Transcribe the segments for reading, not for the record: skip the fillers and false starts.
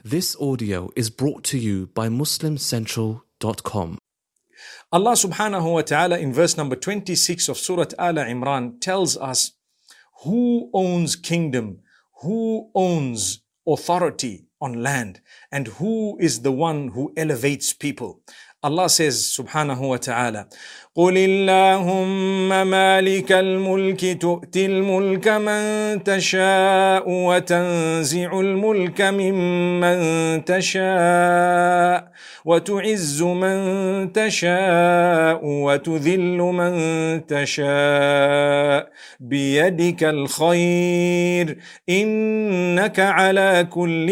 This audio is brought to you by MuslimCentral.com. Allah subhanahu wa ta'ala in verse number 26 of Surah Al Imran tells us who owns kingdom, who owns authority on land, and who is the one who elevates people. Allah says subhanahu wa ta'ala, قُلِ اللَّهُمَّ مَالِكَ الْمُلْكِ تُؤْتِي الْمُلْكَ مَنْ تَشَاءُ وَتَنْزِعُ الْمُلْكَ مِمَّنْ تَشَاءُ وَتُعِزُّ مَنْ تَشَاءُ وَتُذِلُّ مَنْ تَشَاءُ بِيَدِكَ الْخَيْرُ إِنَّكَ عَلَى كُلِّ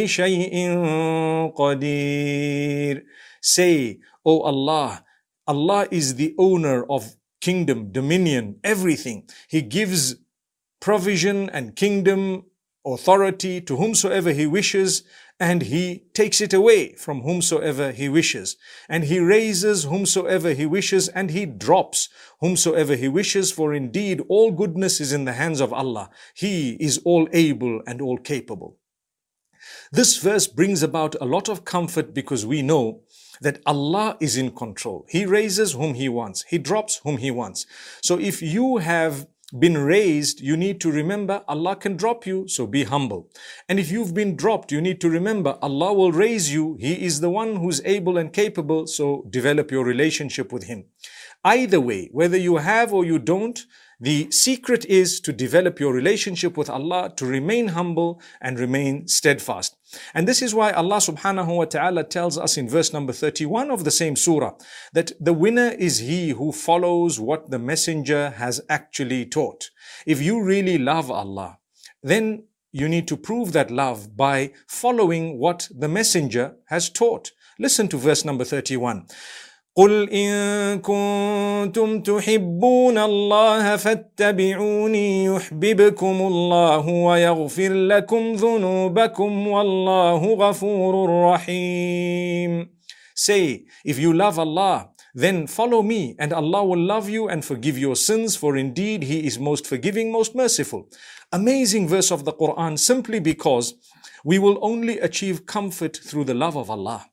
شَيْءٍ قَدِيرٌ. Say, O Allah, Allah is the owner of kingdom, dominion, everything. He gives provision and kingdom, authority to whomsoever He wishes, and He takes it away from whomsoever He wishes. And He raises whomsoever He wishes, and He drops whomsoever He wishes, for indeed all goodness is in the hands of Allah. He is all able and all capable. This verse brings about a lot of comfort because we know that Allah is in control. He raises whom He wants. He drops whom He wants. So if you have been raised, you need to remember Allah can drop you, so be humble. And if you've been dropped, you need to remember Allah will raise you. He is the one who's able and capable, so develop your relationship with Him. Either way, whether you have or you don't, the secret is to develop your relationship with Allah, to remain humble and remain steadfast. And this is why Allah subhanahu wa ta'ala tells us in verse number 31 of the same surah that the winner is he who follows what the messenger has actually taught. If you really love Allah, then you need to prove that love by following what the messenger has taught. Listen to verse number 31. قُلْ إِن كُنتُمْ تُحِبُّونَ اللَّهَ فَاتَّبِعُونِي يُحْبِبْكُمُ اللَّهُ وَيَغْفِرْ لَكُمْ ذُنُوبَكُمْ وَاللَّهُ غَفُورٌ رَحِيمٌ. Say, if you love Allah, then follow me, and Allah will love you and forgive your sins, for indeed He is most forgiving, most merciful. Amazing verse of the Quran, simply because we will only achieve comfort through the love of Allah.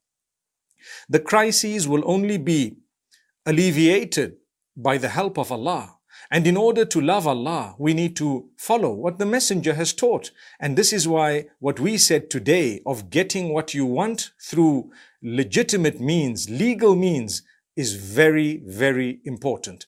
The crises will only be alleviated by the help of Allah. And in order to love Allah, we need to follow what the messenger has taught. And this is why what we said today of getting what you want through legitimate means, legal means, is very, very important.